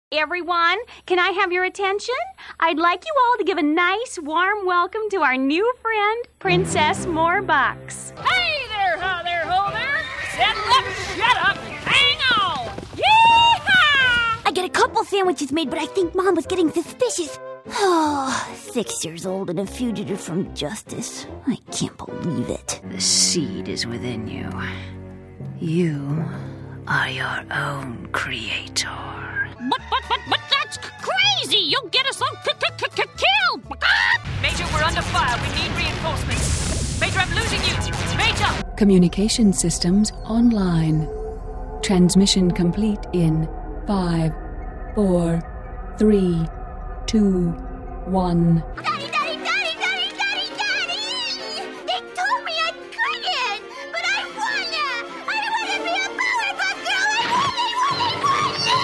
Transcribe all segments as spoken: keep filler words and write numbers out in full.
Everyone, can I have your attention? I'd like you all to give a nice, warm welcome to our new friend, Princess Morbucks. Hey there, ho there, ho there! Settle up, shut up, hang on! Yee-haw! I get a couple sandwiches made, but I think Mom was getting suspicious. Oh, six years old and a fugitive from justice. I can't believe it. The seed is within you. You are your own creator. But, but, but, but that's c- crazy! You'll get us all c- c- c- killed! Major, we're under fire. We need reinforcements. Major, I'm losing you. Major! Communication systems online. Transmission complete in five, four, three, two, one. Daddy, Daddy, Daddy, Daddy, Daddy, Daddy! They told me I couldn't, but I wanna! I wanna be a Powerpuff Girl! I want, I want,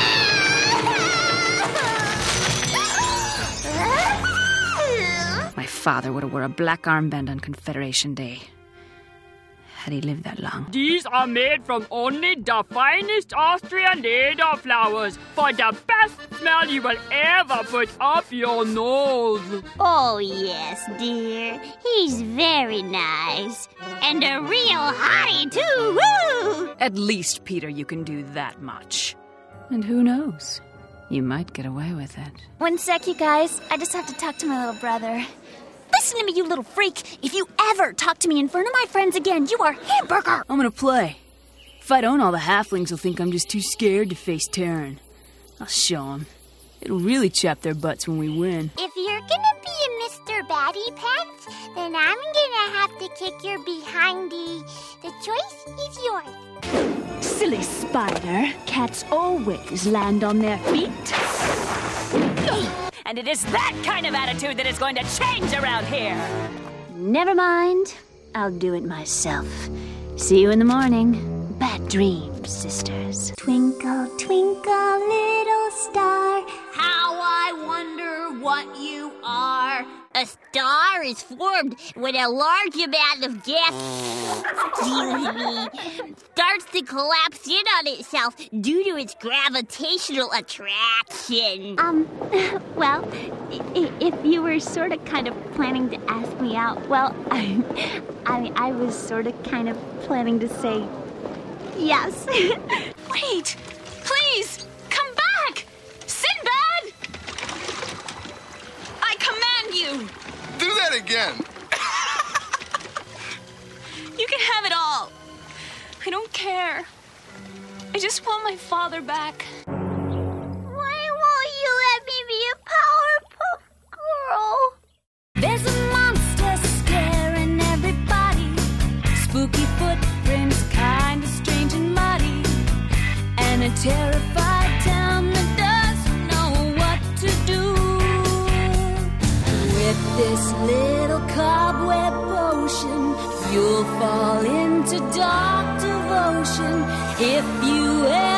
I want! My father would have wore a black armband on Confederation Day. Had he lived that long. These are made from only the finest Austrian elderflowers for the best smell you will ever put up your nose. Oh, yes, dear. He's very nice. And a real hottie, too. Woo! At least, Peter, you can do that much. And who knows? You might get away with it. One sec, you guys. I just have to talk to my little brother. Listen to me, you little freak. If you ever talk to me in front of my friends again, you are Hamburger. I'm gonna play. If I don't, all the halflings will think I'm just too scared to face Terran. I'll show them. It'll really chap their butts when we win. If you're gonna be a Mister Batty Pants, then I'm gonna have to kick your behindy. The choice is yours. Silly spider. Cats always land on their feet. And it is that kind of attitude that is going to change around here. Never mind. I'll do it myself. See you in the morning. Bad dreams, sisters. Twinkle, twinkle, little star. How I wonder what you are. A star is formed when a large amount of gas excuse me, starts to collapse in on itself due to its gravitational attraction. Um, well, i- if you were sort of kind of planning to ask me out, well, I, I, I was sort of kind of planning to say yes. Wait, please, come back! Sinbad! I command you! Do that again! You can have it all. I don't care. I just want my father back. Why won't you let me be a Powerpuff Girl? There's a monster scaring everybody. Spooky footprints, kind of strange and muddy. And a terrified town that doesn't know what to do. With this little cobweb potion, you'll fall into dark devotion if you ever